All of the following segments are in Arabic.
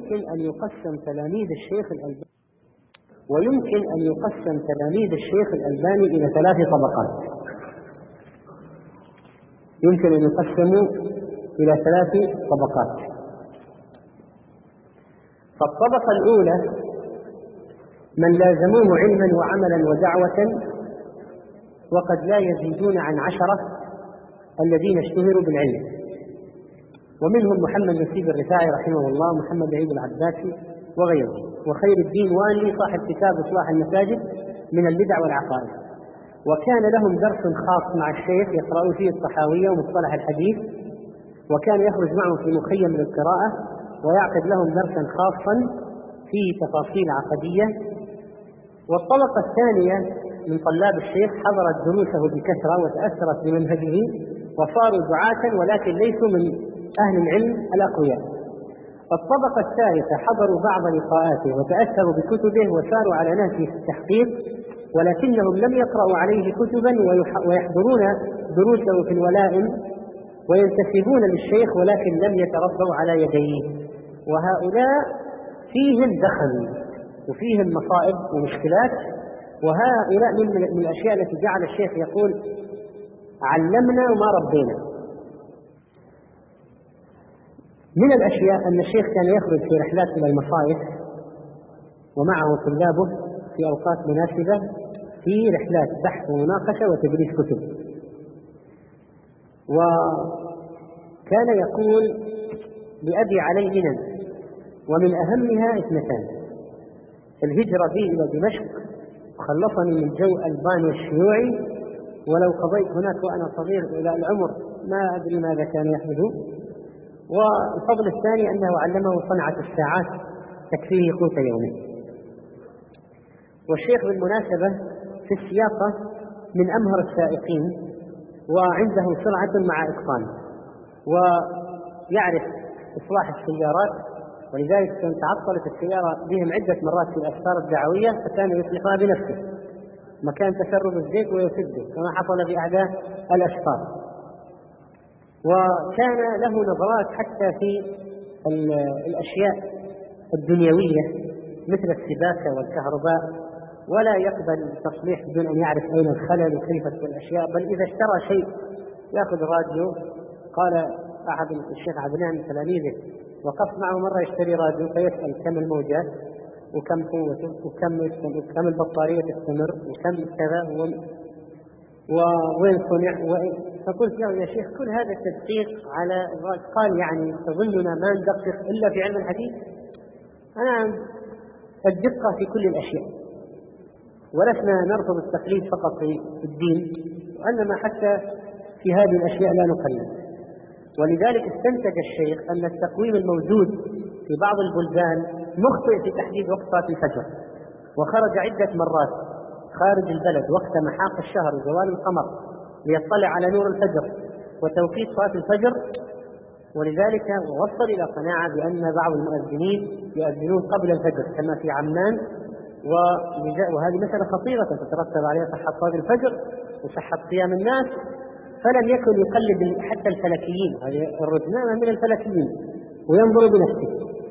ويمكن أن يقسم تلاميذ الشيخ الألباني إلى 3 طبقات. يمكن أن يقسموا إلى 3 طبقات. فالطبقة الأولى من لازموه علما وعملا ودعوة وقد لا يزيدون عن 10 الذين اشتهروا بالعلم، ومنهم محمد نسيب الرفاعي رحمه الله، محمد عيد العباسي وغيره، وخير الدين واني صاحب كتاب إصلاح المساجد من البدع والعقائد. وكان لهم درس خاص مع الشيخ يقرأون فيه الطحاوية ومصطلح الحديث، وكان يخرج معهم في مخيم للقراءة ويعقد لهم درسا خاصا في تفاصيل عقدية. والطبقة الثانية من طلاب الشيخ حضرت دروسه بكثرة وتأثرت بمنهجه وصاروا دعاة ولكن ليسوا من أهل العلم الأقوياء. الطبقة الثالثة حضروا بعض لقاءاته وتأثروا بكتبه وساروا على نهجه في التحقيق، ولكنهم لم يقرأوا عليه كتبا ويحضرون دروسه في الولائم وينتسبون للشيخ ولكن لم يتربوا على يديه. وهؤلاء فيهم دخل وفيهم مصائب ومشكلات، وهؤلاء من الأشياء التي جعل الشيخ يقول علمنا وما ربينا. من الأشياء أن الشيخ كان يخرج في رحلات إلى المصائف ومعه طلابه في أوقات مناسبة في رحلات بحث ومناقشة وتدريس كتب. وكان يقول لأبي علي منن، ومن أهمها 2: الهجرة بي إلى دمشق خلصني من جو ألبانيا الشيوعي، ولو قضيت هناك وأنا صغير إلى العمر ما أدري ماذا كان يحدث. والفضل الثاني أنه علمه صنعة الساعات تكفيه قوت يومه. والشيخ بالمناسبة في السياقة من أمهر السائقين، وعنده سرعة مع إتقان، ويعرف إصلاح السيارات، ولذلك كانت تعطلت السيارة بهم عدة مرات في الأسفار الدعوية فكان يصلحها بنفسه مكان تسرب الزيت ويسده كما حصل بأعداء الأسفار. وكان له نظرات حتى في الأشياء الدنيوية مثل السباكة والكهرباء، ولا يقبل التصليح بدون أن يعرف أين الخلل وكيف الأشياء، بل إذا اشترى شيء يأخذ راديو. قال أحد الشيخ عدنان من تلاميذه وقف معه مرة يشتري راديو فيسأل كم الموجات وكم قوته وكم البطارية تستمر وكم كذا وين صنع. فقلت له يا شيخ كل هذا التدقيق على الراديو. قال يعني تظننا ما ندقق إلا في علم الحديث؟ أنا الدقة في كل الأشياء، ولسنا نرفض التقليد فقط في الدين، وإنما حتى في هذه الأشياء لا نقلد. ولذلك استنتج الشيخ أن التقويم الموجود في بعض البلدان مخطئ في تحديد وقت صلاة الفجر، وخرج عدة مرات خارج البلد وقت محاق الشهر وزوال القمر ليطلع على نور الفجر وتوقيت صلاة الفجر، ولذلك وصل إلى قناعة بأن بعض المؤذنين يؤذنون قبل الفجر كما في عمان، وهذه مسألة خطيرة تترتب عليها صحة صلاة الفجر وصحة قيام الناس. فلم يكن يقلد حتى الفلكيين، هذه الرجنامة من الفلكيين، وينظر بنفسه.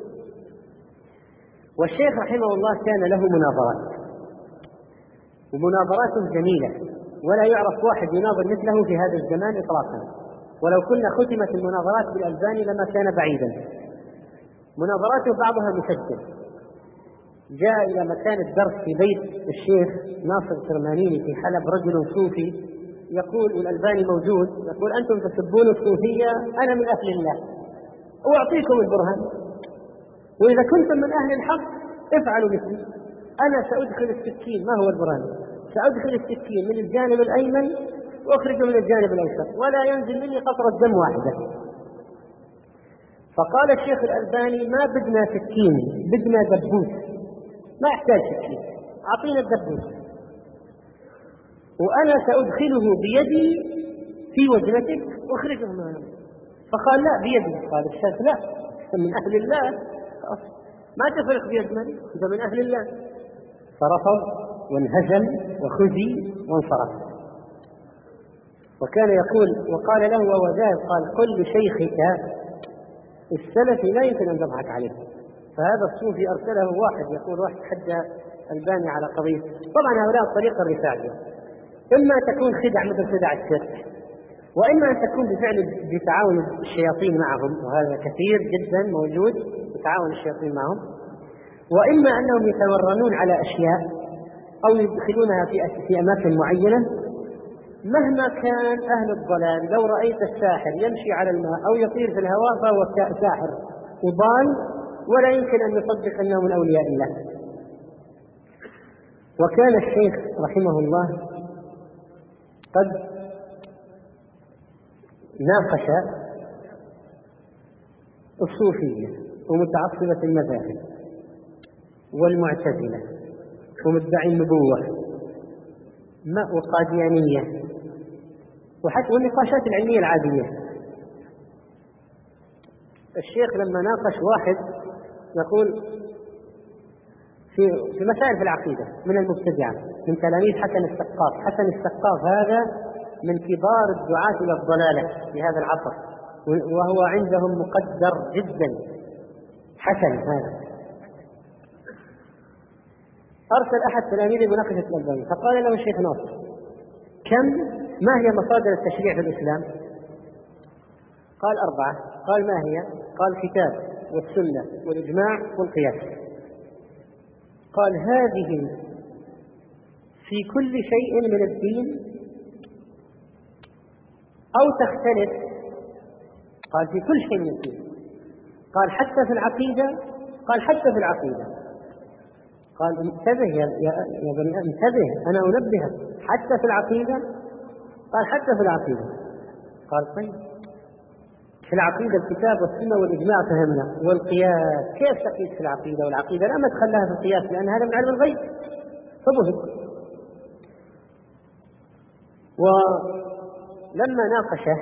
والشيخ رحمه الله كان له مناظرات، ومناظراته جميلة، ولا يعرف واحد يناظر مثله في هذا الزمان إطلاقا، ولو كنا ختمت المناظرات بالألباني لما كان بعيدا. مناظراته بعضها مسجل. جاء إلى مكان الدرس في بيت الشيخ ناصر كرمانيني في حلب رجل صوفي يقول والألباني موجود، يقول أنتم تسبون الصوفية، أنا من أهل الله وأعطيكم البرهان، وإذا كنتم من أهل الحق افعلوا مثلي، أنا سأدخل السكين. ما هو البرهان؟ سأدخل السكين من الجانب الأيمن وأخرجه من الجانب الأيسر ولا ينزل مني قطرة دم واحدة. فقال الشيخ الألباني ما بدنا سكين، بدنا دبوس، ما أحتاج سكين، أعطينا الدبوس وأنا سأدخله بيدي في وجنتك واخرجه منه. فقال لا بيدي. قال الشيخ لا، أنت من أهل الله ما تفرق بيدمني، أنت من أهل الله. فرفض وانهزم وخزي وانصرف. وكان يقول وقال له وهو ذاهب قال قل لشيخك السلفي لا يمكن أن تضحك عليه، فهذا الصوفي أرسله واحد يقول واحد حدى الباني على قضية. طبعا هؤلاء الطريقة الرفاعية إما تكون خدع مثل خدع الشرك، وإما أن تكون بتعاون الشياطين معهم، وهذا كثير جدا موجود بتعاون الشياطين معهم، وإما أنهم يتورنون على أشياء أو يدخلونها في أماكن معينة. مهما كان أهل الضلال، لو رأيت الساحر يمشي على الماء أو يطير في الهواء فهو ساحر وضال، ولا يمكن أن يصدق أنه من أولياء الله. وكان الشيخ رحمه الله قد ناقش الصوفية ومتعصبة المذاهب والمعتزلة ومدعي النبوة وقاديانية، وحتى والنقاشات العلمية العادية. الشيخ لما ناقش واحد يقول في مسائل في العقيدة من المبتدعة من تلاميذ حسن السقاف. حسن السقاف هذا من كبار الدعاة إلى الضلالة في هذا العصر، وهو عندهم مقدر جدا. حسن هذا أرسل أحد تلاميذه مناقشة الألباني، فقال له الشيخ ناصر ما هي مصادر التشريع في الإسلام؟ قال 4. قال ما هي؟ قال الكتاب والسنة والإجماع والقياس. قال هذه في كل شيء من الدين أو تختلف؟ قال في كل شيء من الدين. قال حتى في العقيدة؟ قال حتى في العقيدة. قال انتبه يا بني انتبه، أنا أنبهك، حتى في العقيدة؟ قال حتى في العقيدة. قال طيب في العقيدة الكتاب والسنة والإجماع فهمنا، والقياس كيف تقيس في العقيدة؟ والعقيدة لا مدخل لها في القياس لأن هذا من علم الغيب. فبهت. ولما ناقشه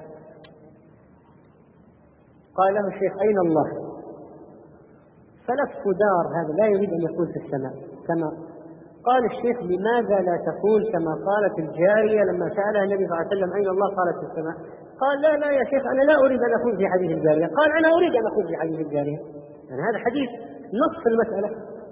قال له الشيخ أين الله؟ فلف دار، هذا لا يريد أن يقول في السماء كما قال الشيخ. لماذا لا تقول كما قالت الجارية لما سألها النبي صلى الله عليه وسلم أين الله؟ قالت في السماء. قال لا يا شيخ أنا لا أريد أن أقول في حديث الجارية. قال أنا أريد أن أقول في حديث الجارية، يعني هذا حديث نص في المسألة.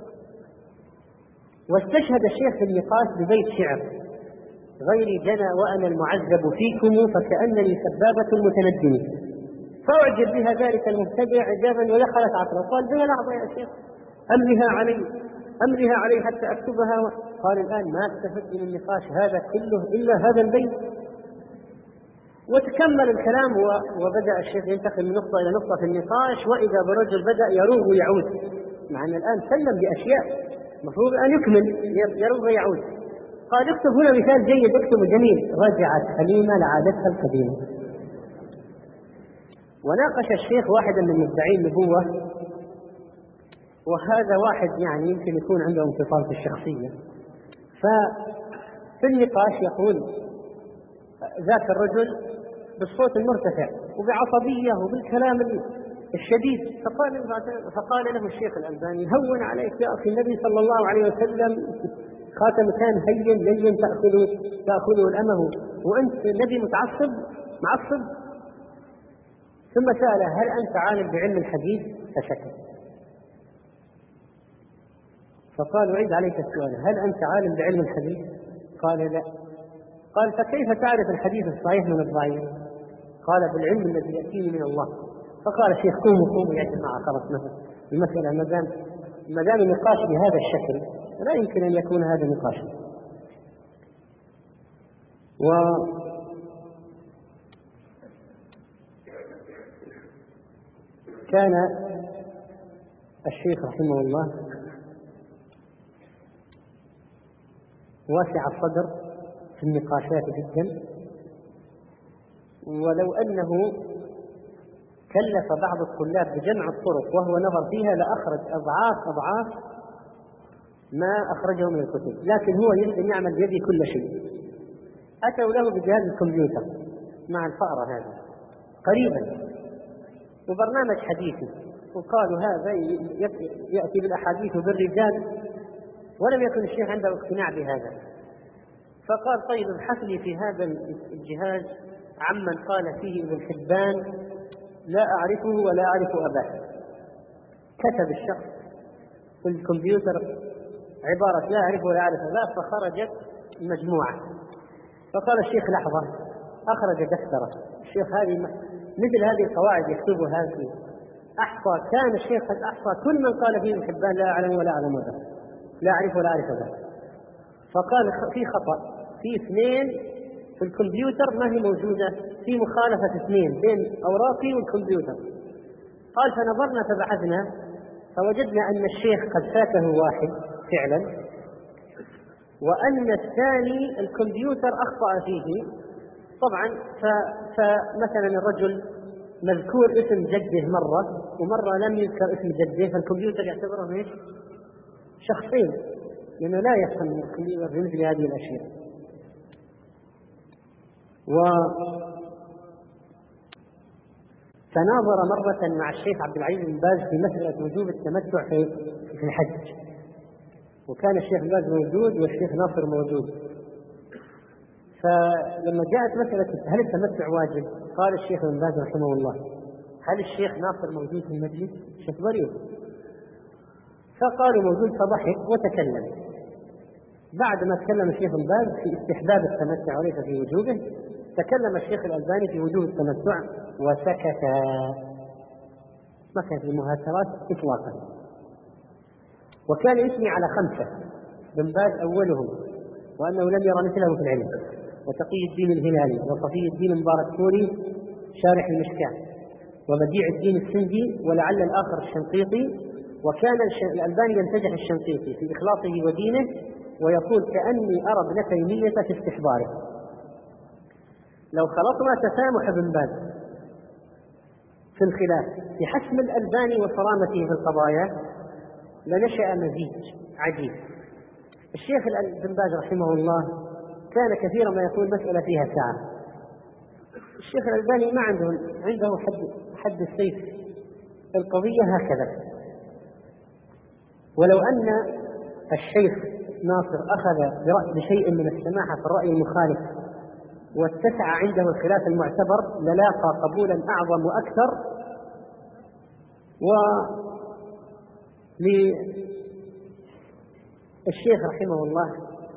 واستشهد الشيخ في النقاش ببيت شعر: غيري جنى وأنا المعذب فيكم فكأنني سبابة المتندم، فأعجب بها ذلك المبتدع إعجابا ودخلت عقله. قال بها لحظة يا شيخ أملها علي حتى أكتبها. قال الآن ما استفدت من النقاش هذا كله إلا هذا البيت. وتكمل الكلام وبدأ الشيخ ينتقل من نقطة إلى نقطة في النقاش، وإذا برجل بدأ يروغ ويعود، مع أن الآن سلم بأشياء المفروض أن يكمل، يروغ ويعود. قال اكتب هنا مثال جيد، اكتب جميل: رجعت حليمة لعادتها القديمة. وناقش الشيخ واحدا من مدعي النبوة، وهذا واحد يعني يمكن يكون عنده انفصام في الشخصية. ففي النقاش يقول ذاك الرجل بالصوت المرتفع وبعصبية وبالكلام الشديد، فقال له الشيخ الألباني: هون عليك يا أخي، النبي صلى الله عليه وسلم خاتم كان هين لين تأخذه الأمه، وأنت نبي معصب. ثم سأله: هل أنت عالم بعلم الحديث؟ فسكت. فقال: أعيد عليك السؤال، هل أنت عالم بعلم الحديث؟ قال: لا. قال: فكيف تعرف الحديث الصحيح من الضعيف؟ قال: بالعلم الذي يأتيني من الله. فقال الشيخ: قوموا يا جماعة، خلص المسألة ما دام النقاش بهذا الشكل لا يمكن أن يكون هذا نقاشا. وكان الشيخ رحمه الله واسع الصدر في النقاشات جدا، ولو أنه كلف بعض الطلاب بجمع الطرق وهو نظر فيها لأخرج أضعاف ما أخرجه من الكتب، لكن هو يريد أن يعمل بيده كل شيء. أتوا له بجهاز الكمبيوتر مع الفأرة هذا قريبا وبرنامج حديثي، وقالوا هذا يأتي بالأحاديث بالرجال، ولم يكن الشيخ عنده اقتناع بهذا. فقال: طيب ابحث لي في هذا الجهاز عمن قال فيه ابن حبان لا أعرفه ولا أعرف أباه. كتب الشخص في الكمبيوتر عبارة لا أعرف ولا أعرف لا، فخرجت مجموعة. فقال الشيخ لحظة، أخرج دفترة. الشيخ هذه مثل هذه القواعد يكتبها فيه، أحصى، كان الشيخ قد أحصى كل من قال فيه الحبان لا أعلم ولا أعلم ذا، لا أعرف ولا أعرف ذا. فقال في خطأ، في اثنين في الكمبيوتر ما هي موجودة، في مخالفة اثنين بين أوراقي والكمبيوتر. قال فنظرنا فبحثنا فوجدنا أن الشيخ قد فاته واحد فعلا، وأن الثاني الكمبيوتر أخطأ فيه طبعا. فمثلا الرجل مذكور اسم جده مرة ومرة لم يذكر اسم جده، فالكمبيوتر يعتبره ايش؟ شخصين، لأنه لا يفهم الكمبيوتر في مثل هذه الأشياء. تناظر مرة مع الشيخ عبد العزيز بن باز في مسألة وجوب التمتع في الحج، وكان الشيخ بن باز موجود والشيخ ناصر موجود. فلما جاءت مسألة هل التمتع واجب، قال الشيخ بن باز رحمه الله هل الشيخ ناصر موجود في المجلس؟ الشيخ بريء. فقالوا موجود، فضحك وتكلم. بعد ما تكلم الشيخ بن باز في استحباب التمتع وليس في وجوبه، تكلم الشيخ الألباني في وجوب التمتع وسكت، ما كانت المهاترات إطلاقا. وكان يثني على 5، بن باز أولهم، وأنه لم يرى مثله في العلم، وتقي الدين الهلالي، وصفي الدين المبارك فوري شارح المشكاة، وبديع الدين السندي، ولعل الآخر الشنقيطي. وكان الألباني يمتدح الشنقيطي في إخلاصه ودينه، ويقول كأني أرى ابن تيمية في استحضاره. لو خلطنا تسامح ابن باز في الخلاف بحسم الألباني وصرامته في القضايا لنشأ مزيج عجيب. الشيخ ابن باز رحمه الله كان كثيرا ما يقول مسألة فيها ساعة. الشيخ الألباني ما عنده حد السيف، القضية هكذا. ولو أن الشيخ ناصر أخذ بشيء من السماحة في الرأي المخالف واتسع عنده الخلاف المعتبر للاقى قبولا أعظم وأكثر. وللشيخ رحمه الله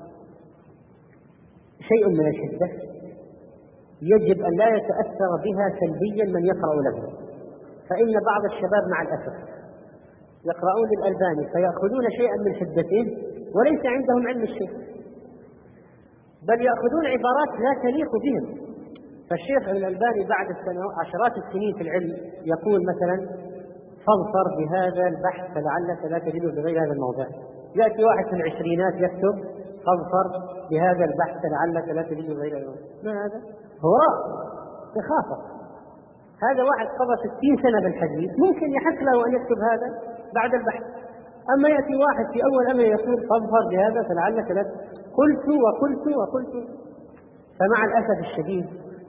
شيء من الشدة يجب أن لا يتأثر بها سلبيا من يقرأ له، فإن بعض الشباب مع الأسف يقرؤون الألباني فيأخذون شيئا من حدته وليس عندهم علم الشيخ، بل يأخذون عبارات لا تليق بهم. فالشيخ الألباني بعد عشرات السنين في العلم يقول مثلا فاظفر بهذا البحث فلعلك لا تجده في غير هذا الموضع. يأتي واحد في العشرينات يكتب فاظفر بهذا البحث فلعلك لا تجده في غير هذا الموضع. ما هذا؟ هراء إخافة. هذا واحد قضى 60 سنة بالحديث ممكن يحق له أن يكتب هذا بعد البحث. أما يأتي واحد في أول أمر يقول فاظفر بهذا فلعلك لا قلت. فمع الأسف الشديد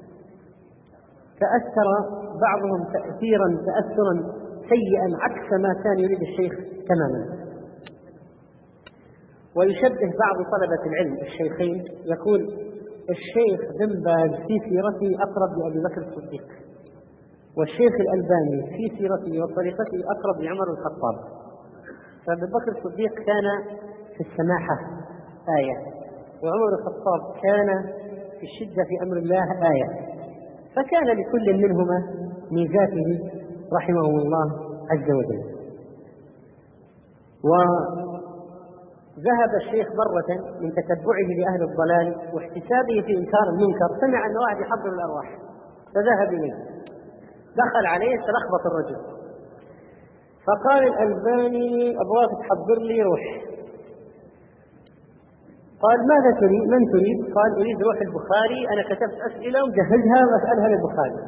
تأثر بعضهم تأثرا سيئا عكس ما كان يريد الشيخ تماما. ويشبه بعض طلبة العلم الشيخين، يقول الشيخ بن باز في سيرته أقرب لأبي بكر الصديق، والشيخ الألباني في سيرته وطريقته أقرب لعمر الخطاب. فأبي بكر الصديق كان في السماحة آية، وعمر الخطاب كان في الشدة في أمر الله آية، فكان لكل منهما ميزاته رحمه الله عز وجل. وذهب الشيخ مرة من تتبعه لأهل الضلال واحتسابه في إنكار المنكر، سمع أن واحد يحضر الأرواح فذهب إليه، دخل عليه تلخبط الرجل، فقال الألباني أبغاك تحضر لي روح. قال ماذا تريد؟ من تريد؟ قال أريد روح البخاري، أنا كتبت أسئلة ومجهزها وأسألها للبخاري.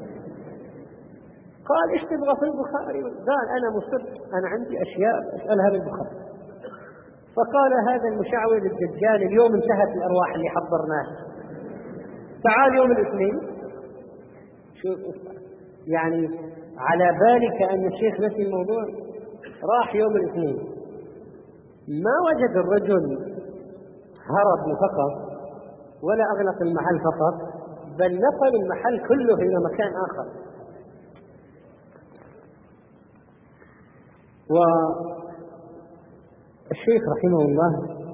قال إيش تبغى في البخاري؟ قال أنا مصر، أنا عندي أشياء أسألها للبخاري. فقال هذا المشعوذ الدجال اليوم انتهت الأرواح اللي حضرناها، تعال يوم الاثنين. شوف يعني على بالك أن الشيخ نفس الموضوع. راح يوم الاثنين ما وجد الرجل هرب فقط ولا أغلق المحل فقط، بل نقل المحل كله إلى مكان آخر. والشيخ رحمه الله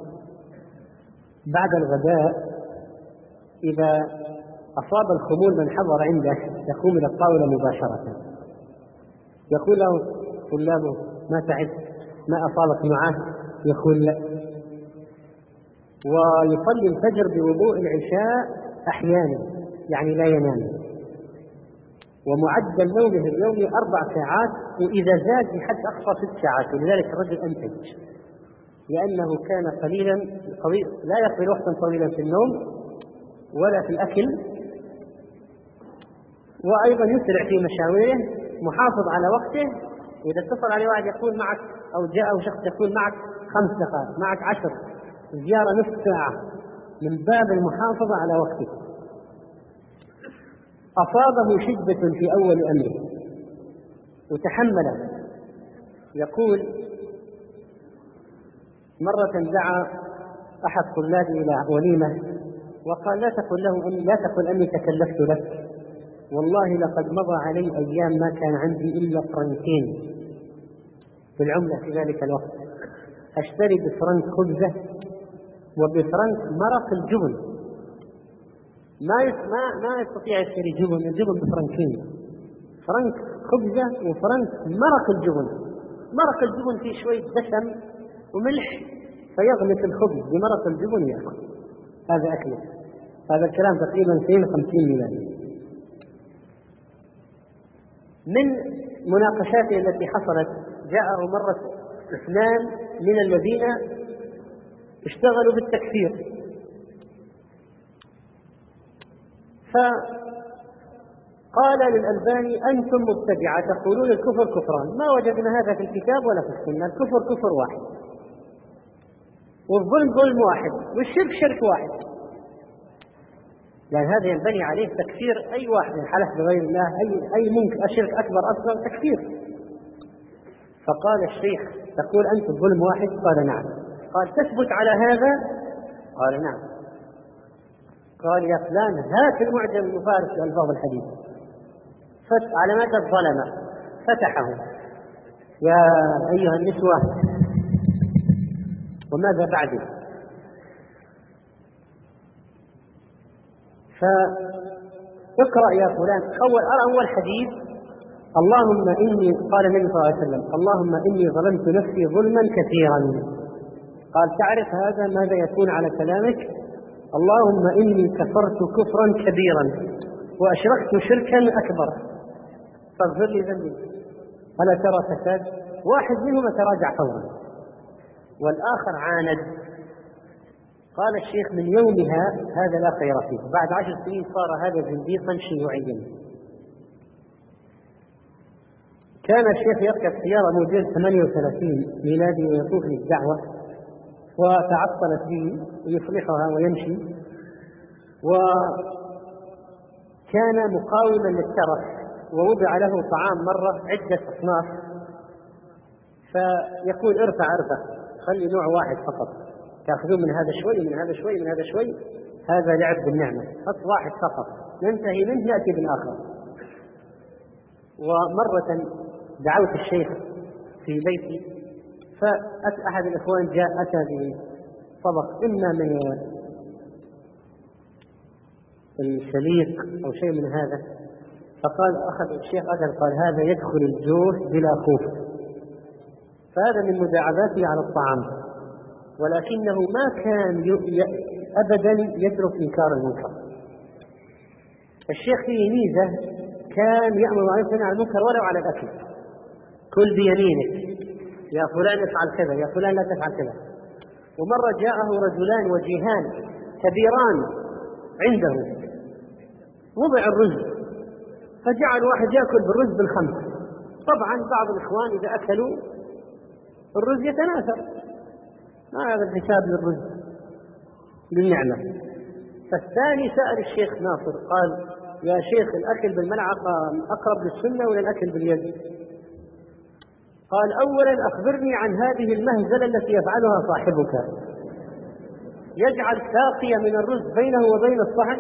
بعد الغداء إذا أصاب الخمول من حضر عنده يقوم إلى الطاولة مباشرة، يقول له طلابه: ما تعبت؟ ما أصابك معه؟ يقول لا. ويصلي الفجر بوضوء العشاء أحيانا، يعني لا ينام، ومعدل نومه اليومي 4 ساعات، وإذا زاد بحد أقصى 6 ساعات، ولذلك الرجل أنتج، لأنه كان لا يقضي وقتا طويلا في النوم ولا في الأكل، وأيضا يسرع في مشاويره، محافظ على وقته. وإذا اتصل عليه واحد يقول معك، أو جاءه شخص يقول معك 5 دقائق، معك 10، زيارة نصف ساعة، من باب المحافظة على وقته. أصابه شدة في أول أمره وتحمل. يقول: مرة دعا أحد طلابي إلى وليمة وقال: لا تقل أني تكلفت لك، والله لقد مضى علي أيام ما كان عندي إلا فرنكين في العملة في ذلك الوقت، أشتري بفرنك خبزة وبفرنك مرق الجبن. ما يستطيع يشتري الجبن بفرنكين، فرنك خبزة وفرنك مرق الجبن. مرق الجبن فيه شوية دسم وملح، فيغمس الخبز بمرق الجبن يأكل. هذا أكله. هذا الكلام تقريبا 52 ميلادي. من مناقشاته التي حصلت، جاءه مرة 2 من الذين اشتغلوا بالتكفير، فقال للألباني: أنتم مبتدعة تقولون الكفر كفران، ما وجدنا هذا في الكتاب ولا في السنة، الكفر كفر واحد، والظلم ظلم واحد، والشرك شرك واحد، يعني هذا ينبني عليه تكفير أي واحد حلف بغير الله، أي ممكن شرك أكبر أصغر تكفير. فقال الشيخ: تقول أنت الظلم واحد؟ قال: نعم. قال: تثبت على هذا؟ قال: نعم. قال: يا فلان هات المعجم المفارس لألفاظ الحديث. على مدى الظلمة فتحه: يا أيها النسوة وماذا بعده؟ فاقرأ يا فلان أول حديث: اللهم إني، قال النبي صلى الله عليه وسلم: اللهم إني ظلمت نفسي ظلما كثيرا. قال: تعرف هذا ماذا يكون على كلامك؟ اللهم إني كفرت كفرا كبيرا وأشركت شركا أكبر فاغفر لي ذنبي. ألا ترى فساد؟ واحد منهم تراجع فورا والآخر عاند. قال الشيخ: من يومها هذا لا خير فيه، بعد 10 سنين صار هذا زنديقا شيوعيا. كان الشيخ يركب سيارة موديل 38 ميلادي ويطوف للدعوة، وتعطلت به يصلحها ويمشي، وكان مقاوما للترف، ووضع له طعام مرة عدة أصناف، فيقول: ارفع خلي نوع واحد فقط، تأخذون من هذا شوي من هذا شوي من هذا شوي، هذا لعب بالنعمة، حط واحد فقط، ننتهي منه نأتي بالآخر. ومرة دعوت الشيخ في بيتي، فأحد الإخوان جاء أتى بطبق إما من السليق أو شيء من هذا، فقال أخذ الشيخ أكل، قال: هذا يدخل الجوف بلا خوف. فهذا من مداعباته على الطعام، ولكنه ما كان أبدا يترك إنكار المنكر. الشيخ فيه ميزة، كان يأمر معروف وينهى عن المنكر ولو على الأكل. كل بيمينك، يا فلان افعل كذا، يا فلان لا تفعل كذا. ومرة جاءه رجلان وجيهان كبيران عنده، وضع الرز، فجعل واحد يأكل بالرز بالخمس. طبعا بعض الإخوان إذا أكلوا الرز يتناثر، ما هذا الحساب للرز للنعمة. فالثاني سأل الشيخ ناصر قال: يا شيخ الأكل بالملعقة أقرب للسنة ولا الأكل باليد؟ قال: أولا أخبرني عن هذه المهزلة التي يفعلها صاحبك، يجعل ساقية من الرز بينه وبين الصحن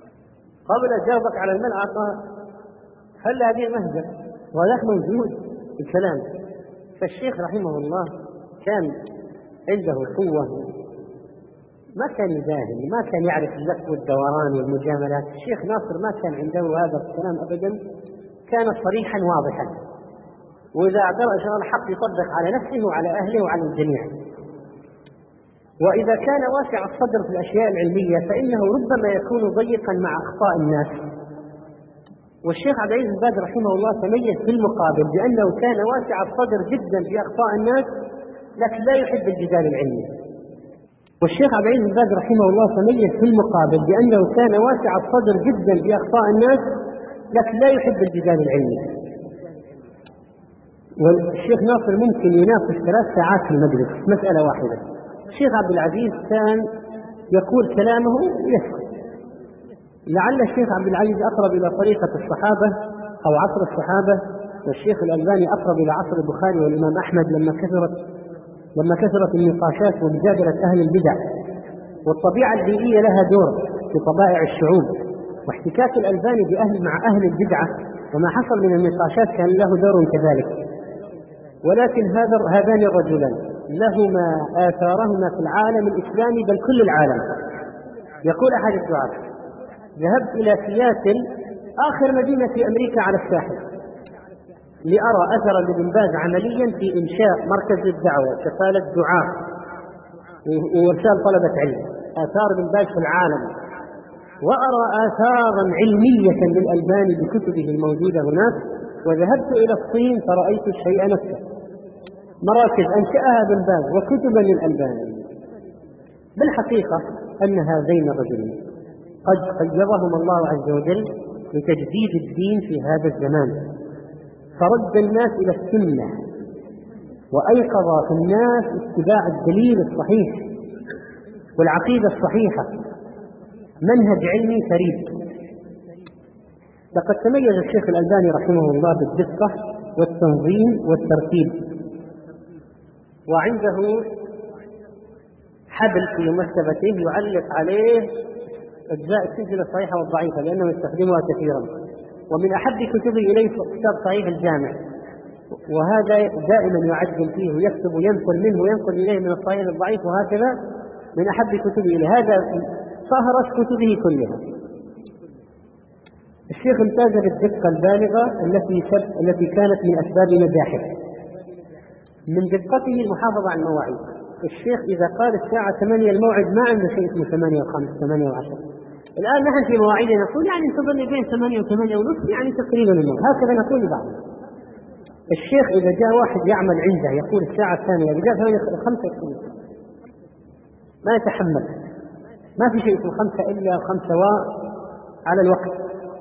قبل جاوبك على الملعقة. هل هذه مهزلة؟ وهذا موجود الكلام. فالشيخ رحمه الله كان عنده قوة، ما كان يداهن، ما كان يعرف اللف والدوران والمجاملات. الشيخ ناصر ما كان عنده هذا الكلام أبدا، كان صريحا واضحا، وإذا اعترف الحق يطبق على نفسه وعلى أهله وعلى الجميع. وإذا كان واسع الصدر في الأشياء العلمية فإنه ربما يكون ضيقا مع أخطاء الناس. والشيخ عبد العزيز بن باز رحمه الله تميز في المقابل بأنه كان واسع الصدر جدا في أخطاء الناس، لكن لا يحب الجدال العلمي. والشيخ عبد العزيز بن باز رحمه الله تميز في المقابل بأنه كان واسع الصدر جدا في أخطاء الناس، لكن لا يحب الجدال العلمي. والشيخ ناصر ممكن يناقش 3 ساعات في المجلس مسألة واحدة. الشيخ عبد العزيز كان يقول كلامه ويسكت. لعل الشيخ عبد العزيز أقرب إلى طريقة الصحابة أو عصر الصحابة، والشيخ الألباني أقرب إلى عصر البخاري والإمام أحمد لما كثرت النقاشات ومجادلة أهل البدع. والطبيعة البيئية لها دور في طبائع الشعوب، واحتكاك الألباني مع أهل البدعة وما حصل من النقاشات كان له دور كذلك. ولكن هذان الرجلان لهما آثارهما في العالم الإسلامي بل كل العالم. يقول أحد الدعاة: ذهبت إلى سياتل آخر مدينة في أمريكا على الساحل لأرى أثرا لابن باز عمليا في إنشاء مركز الدعوة، كفالة دعاء وإرسال طلبة علم. آثار ابن باز في العالم، وأرى آثارا علمية للألباني بكتبه الموجودة هناك. وذهبت إلى الصين فرأيت الشيء نفسه، مراكز أنشأها ابن باز وكتبا للألباني. بالحقيقة أن هذين الرجلين قد قيضهم الله عز وجل لتجديد الدين في هذا الزمان، فرد الناس إلى السنة وأيقظ في الناس اتباع الدليل الصحيح والعقيدة الصحيحة، منهج علمي فريد. لقد تميز الشيخ الألباني رحمه الله بالدقة والتنظيم والترتيب، وعنده حبل في مكتبته يعلق عليه أجزاء السلسلة الصحيحة والضعيفة لأنه يستخدمها كثيرا. ومن أحب كتبه إليه كتاب صحيح الجامع، وهذا دائما يعدل فيه ويكتب وينقل منه وينقل إليه من الصحيح الضعيف، وهكذا من أحب كتبه إليه. هذا فهرس كتبه كلها. الشيخ امتاز بالدقة البالغة التي كانت من أسباب نجاحه. من دقته المحافظة على المواعيد. الشيخ إذا قال الساعة 8 الموعد ما عنده شيء اسمه 8 و5 8 و10. الآن نحن في مواعيدنا نقول يعني انتظرني بين 8 و8 ونصف، يعني تقريبا الموعد، هكذا نقول لبعض. الشيخ إذا جاء واحد يعمل عنده يقول الساعة 8، إذا جاء 8 5 ما يتحمل. ما في شيء اسمه 5 إلا 5 على الوقت.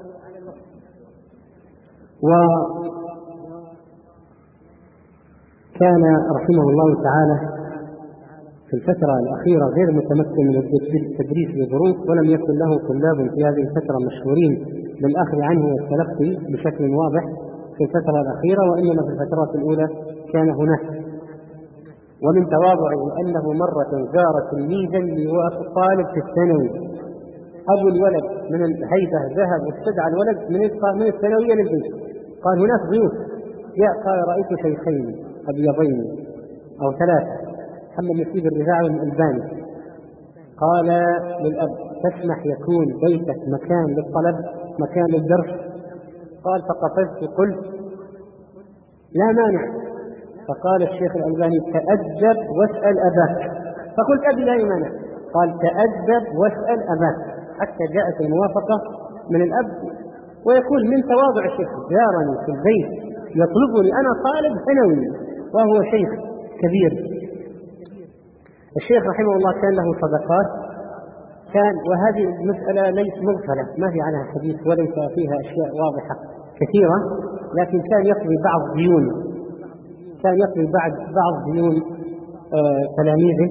وكان رحمه الله تعالى في الفترة الأخيرة غير متمكن من التدريس لظروف، ولم يكن له طلاب في هذه الفترة مشهورين بالأخذ عنه والتلقي بشكل واضح في الفترة الأخيرة، وإنما في الفترات الأولى كان هناك. ومن تواضعه أنه مرة زار تلميذا طالب في الثانوي، أبو الولد من الهيبة ذهب واستدعى الولد من الثانوية للبيت، قال هناك ضيوف، جاء قال رأيت شيخين أبيضين أو 3، محمد نسيب الرفاعي والألباني. قال للأب: تسمح يكون بيتك مكان للطلب مكان للدرس؟ قال: فقفزت قلت: لا مانع. فقال الشيخ الألباني: تأدب واسأل أباك. فقلت: أبي لا مانع. قال: تأدب واسأل أباك، حتى جاءت الموافقة من الأب. ويقول من تواضع الشيخ: زارني في البيت يطلبني، أنا طالب ثانوي وهو شيخ كبير. الشيخ رحمه الله كان له صدقات، وهذه المسألة ليس مغفلة، ما في عنها حديث وليس فيها أشياء واضحة كثيرة، لكن كان يقضي بعض ديون تلاميذه،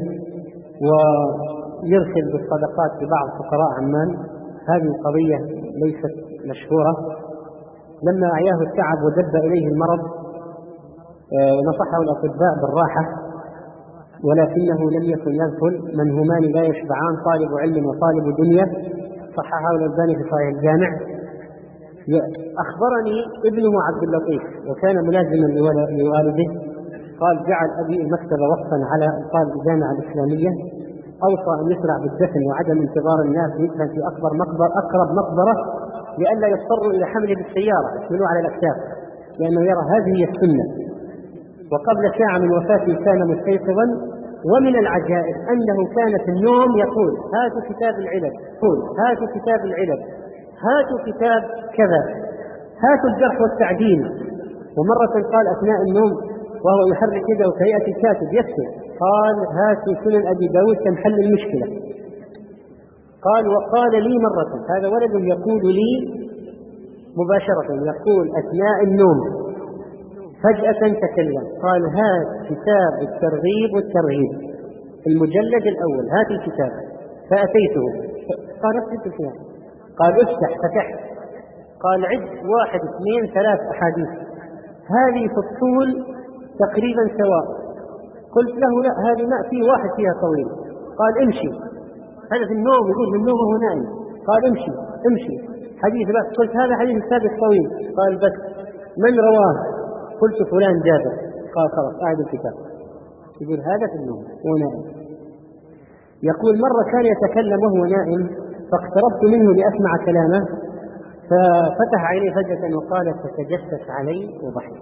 ويرسل بالصدقات لبعض فقراء عمان. هذه القضية ليست مشهورة. لما أعياه التعب ودب إليه المرض نصحه الأطباء بالراحة، ولكنه لم يكن يغفل: من همان لا يشبعان، طالب علم وطالب دنيا. صححه الألباني في صحيح الجامع. أخبرني ابنه عبد اللطيف وكان ملازما لوالده، قال جعل أبي المكتبة وقفا على قال الجامعة الإسلامية، أوصى أن يسرع بالدفن وعدم انتظار الناس، يدفن في أقرب مقبرة لئلا يضطروا إلى حمله بالسيارة يحملوه على الأكتاف، لأنه يرى هذه هي السنة. وقبل ساعة من وفاته كان مستيقظا، ومن العجائب أنه كان في النوم يقول هاتوا كتاب العلل، هاتوا كتاب العلل، هاتوا كتاب كذا، هاتوا الجرح والتعديل. ومرة قال أثناء النوم وهو يحرك يده كهيئة الكاتب يكتب، قال هاتوا سنن أبي داود كمحل المشكلة. قال وقال لي مرة، هذا ولد يقول لي مباشرة، يقول أثناء النوم فجأة تكلم، قال هات كتاب الترغيب والترهيب المجلد الأول، هات الكتاب. فأتيته قال اكتب فيها، قال افتح، فتحت، قال عد 1 2 3 أحاديث، هذه في الطول تقريبا سواء. قلت له لا، هذه ما في واحد فيها طويل. قال امشي، هذا في النوم، يقول في النوم وهو نائم. قال امشي حديث بس. قلت هذا حديث السابق طويل. قال بس، من رواه؟ قلت فلان جابر. قال خلاص أعد الكتاب. يقول هذا في النوم وهو نائم. يقول مرة كان يتكلم وهو نائم، فاقتربت منه لأسمع كلامه، ففتح عينيه فجأة وقال تتجسس علي وضحك.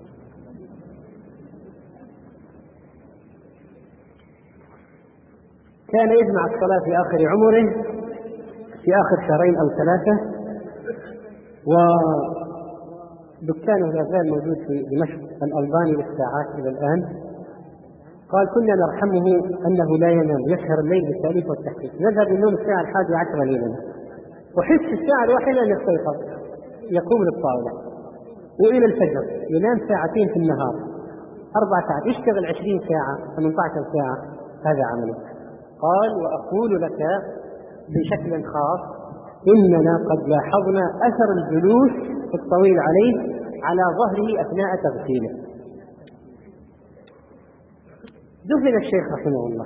كان يجمع الصلاة في آخر عمره، في آخر 2 أو 3 شهور، ودكانه لا زال موجود في دمشق الألباني للساعات إلى الآن. قال كنا نرحمه أنه لا ينام، يسهر الليل بالتأليف والتحقيق، نذهب النوم الساعة 11 ليلا، وحس الساعة 1 أن يستيقظ، يقوم للطاولة وإلى الفجر، ينام 2 ساعات في النهار، 4 ساعات، يشتغل 20 ساعة 18 ساعة، هذا عمله. قال وأقول لك بشكل خاص إننا قد لاحظنا أثر الجلوس الطويل عليه على ظهره أثناء تغسيله. دفن الشيخ رحمه الله،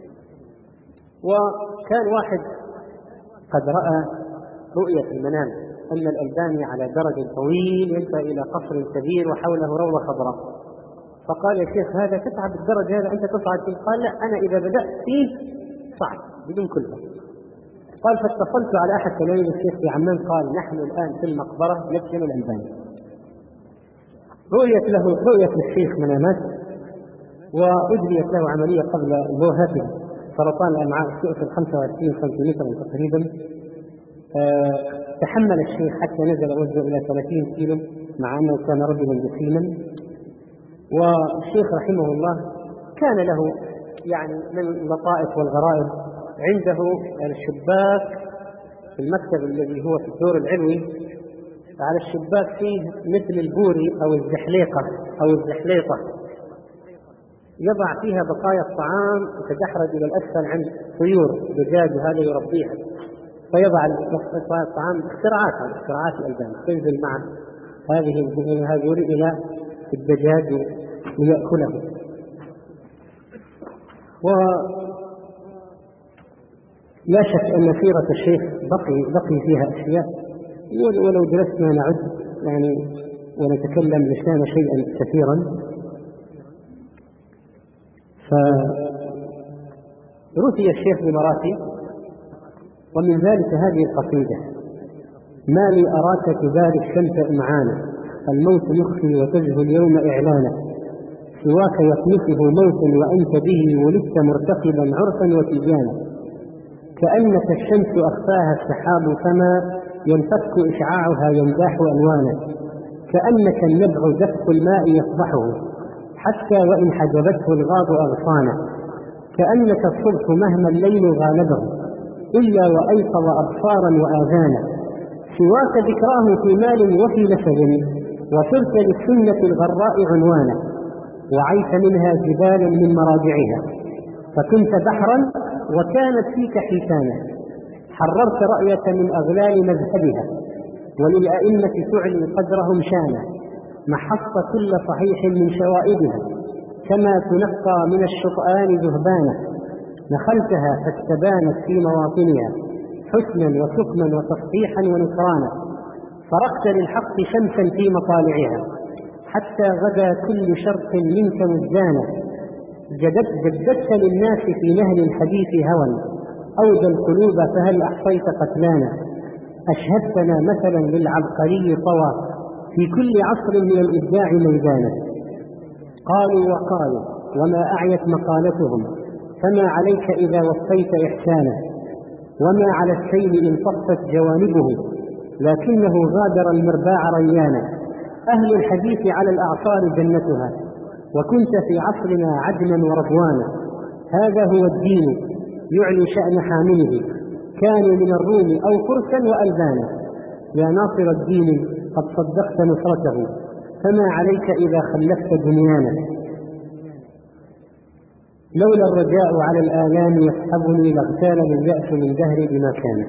وكان واحد قد رأى رؤية في المنام أن الألباني على درج طويل ينتهي إلى قصر كبير وحوله روضة خضراء، فقال يا شيخ هذا تتعب الدرج هذا، أنت تصعد فيه؟ قال لا، أنا إذا بدأت فيه صعد بدون كلفة. قال فاتصلت على أحد تلاميذ الشيخ في عمان، قال نحن الآن في المقبرة ندفن الألباني. رؤية للشيخ منامات، وأجريت له عملية قبل وفاته، سرطان الأمعاء استئصل 25 سنتيمتر تقريبا. تحمل الشيخ حتى نزل وزنه إلى 30 كيلو مع أنه كان رجلا جسيما. والشيخ رحمه الله كان له يعني من اللطائف والغرائب، عنده الشباك في المكتب الذي هو في الدور العلوي، على الشباك فيه مثل البوري أو الزحليقة يضع فيها بقايا الطعام وتدحرج إلى الأسفل عند طيور دجاج وهذا يربيها، فيضع بقايا الطعام، اختراعات الألباني، تنزل مع هذه إلى الدجاج ليأكله. ولا شك أن سيرة الشيخ بقي فيها أشياء، ولو جلسنا نعد يعني ونتكلم لسان شيئا كثيرا. فرثي الشيخ بمراتب، ومن ذلك هذه القصيدة: ما لي أراك تباري الشمس إمعانا، الموت يخفي وتزهو اليوم إعلانا، سواك يطمسه موت وأنت به ولدت مرتقبا عرفا وتيجانا، كأنك الشمس أخفاها السحاب فما ينفك إشعاعها ينداح ألوانا، كأنك النبع دفق الماء يفضحه حتى وإن حجبته الغاض أغصانا، كأنك الصبح مهما الليل غالبه إلا وأيقظ أبصارا وآذانا، سواك ذكراه في مال وفي نسب وصرت للسنة الغراء عنوانا، وعيت منها جبالا من مراجعها فكنت بحرا وكانت فيك حيتانا، حررت رأيك من أغلال مذهبها وللأئمة تعلي قدرهم شانا، محصت كل صحيح من شوائبها كما تنقى من الشطآن ذهبانا، نخلتها فاستبانت في مواطنها حسنا وسكما وتصحيحا ونكرانا، طرقت للحق شمسا في مطالعها حتى غدا كل شرق منك مزدانا، جددت للناس في نهر الحديث هوى أودى القلوب فهل أحصيت قتلانا. أشهدتنا مثلا للعبقري طوى في كل عصر من الإبداع ميدانا. قالوا وقالوا وما أعيت مقالتهم، فما عليك إذا وفيت إحسانا. وما على السيل إن طفت جوانبه، لكنه غادر المرباع ريانا. أهل الحديث على الأعصار جنتها، وكنت في عصرنا عدنا ورضوانا. هذا هو الدين يعلي شأن حامله، كانوا من الروم أو فرسا وألبانا. يا ناصر الدين قد صدقت نصرته، فما عليك إذا خلفت دنيانا. لولا الرجاء على الآلام يسحبني لاغتال اليأس من دهري بما كان.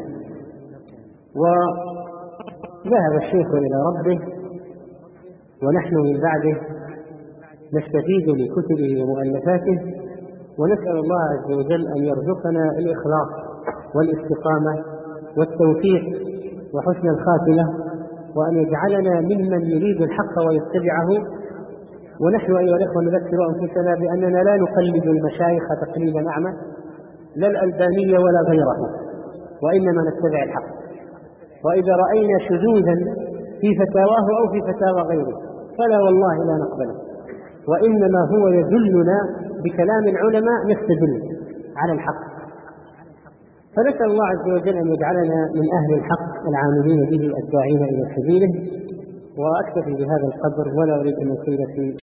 وذهب الشيخ إلى ربه، ونحن من بعده نستفيد لكتبه ومؤلفاته، ونسأل الله عز وجل أن يرزقنا الإخلاص والاستقامة والتوفيق وحسن الخاتمة، وأن يجعلنا ممن يريد الحق ويتبعه. ونحن أيها الأخوة نذكر أنفسنا بأننا لا نقلد المشايخ تقليدا أعمى، لا الألبانية ولا غيره، وإنما نتبع الحق. وإذا رأينا شذوذا في فتاواه أو في فتاوى غيره فلا والله لا نقبله، وإنما هو يدلنا بكلام العلماء نستدل على الحق. فنسأل الله عز وجل أن يجعلنا من أهل الحق العاملين به الداعين إلى سبيله. وأكتفي بهذا القدر ولا أريد أن أطيل في